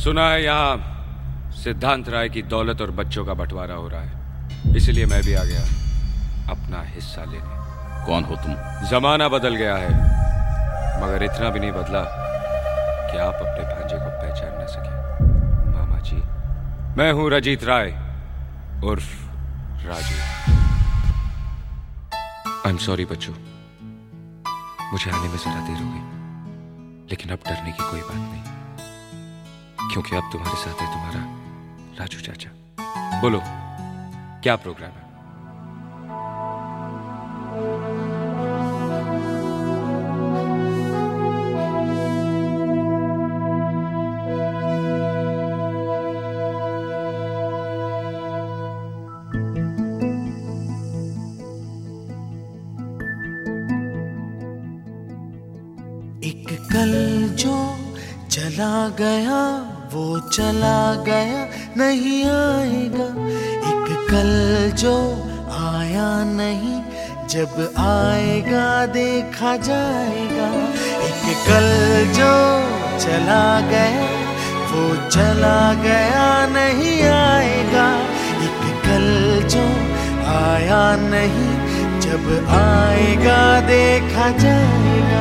सुना है यहाँ सिद्धांत राय की दौलत और बच्चों का बंटवारा हो रहा है, इसलिए मैं भी आ गया अपना हिस्सा लेने। कौन हो तुम? जमाना बदल गया है, मगर इतना भी नहीं बदला कि आप अपने भांजे को पहचान न सके। मामा जी, मैं हूं रजीत राय उर्फ राजू। आई एम सॉरी बच्चों, मुझे आने में जरा देर हो गई, लेकिन अब डरने की कोई बात नहीं, क्योंकि अब तुम्हारे साथ है तुम्हारा राजू चाचा। बोलो, क्या प्रोग्राम है? एक कल जो चला गया वो चला गया नहीं आएगा, एक कल जो आया नहीं जब आएगा देखा जाएगा। एक कल जो चला गया वो चला गया नहीं आएगा, एक कल जो आया नहीं जब आएगा देखा जाएगा।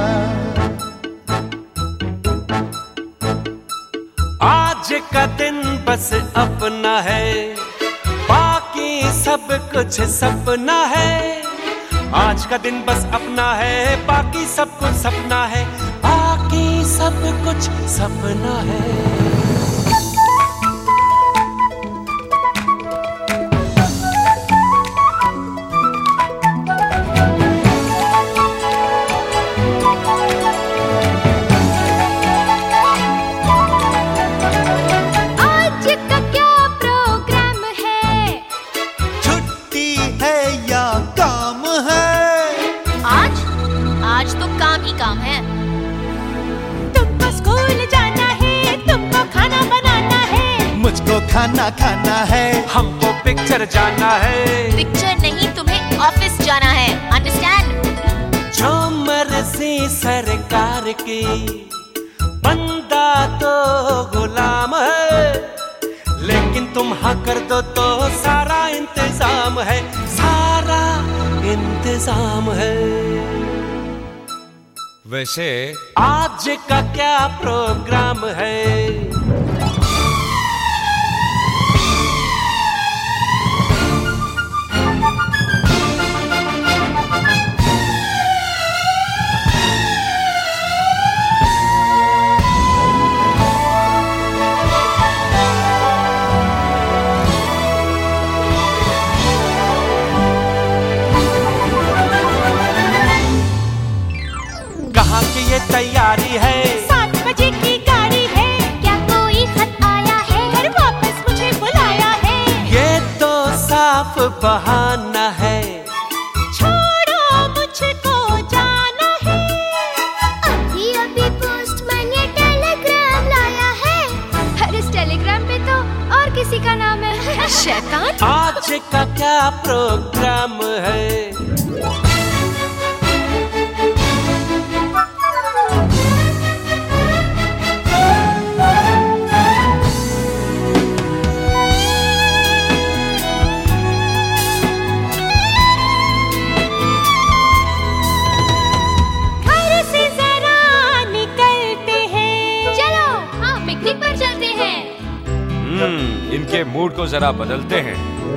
आज का दिन बस अपना है, बाकी सब कुछ सपना है। आज का दिन बस अपना है, बाकी सब कुछ सपना है, बाकी सब कुछ सपना है। आज तो काम ही काम है। तुमको स्कूल जाना है, तुमको खाना बनाना है, मुझको खाना खाना है, हमको पिक्चर जाना है। पिक्चर नहीं, तुम्हें ऑफिस जाना है, अंडरस्टैंड? जो मर्जी सरकार की, बंदा तो गुलाम है, लेकिन तुम हाँ कर दो तो सारा इंतजाम है, सारा इंतजाम है। वैसे आज का क्या प्रोग्राम है? कहाँ की ये तैयारी है? 7 बजे की गाड़ी है, क्या कोई खत आया है? घर वापस मुझे बुलाया है, ये तो साफ बहाना है। छोड़ो मुझको जाना है, अभी अभी पोस्टमैन ये टेलीग्राम लाया है। अरे इस टेलीग्राम पे तो और किसी का नाम है, शैतान। आज का क्या प्रोग्राम है? इनके मूड को जरा बदलते हैं।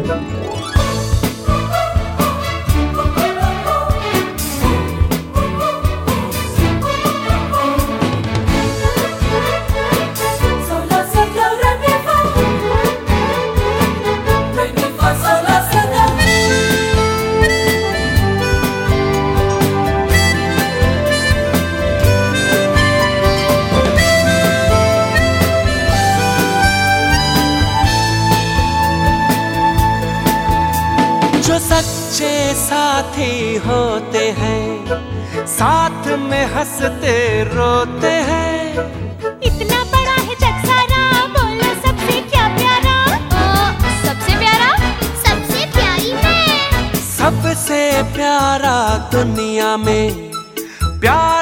जो सच्चे साथी होते हैं, साथ में हंसते रोते हैं। इतना बड़ा है जग सारा, बोलो सबसे क्या प्यारा? सबसे प्यारा, सबसे प्यारी मैं, सबसे प्यारा दुनिया में प्यार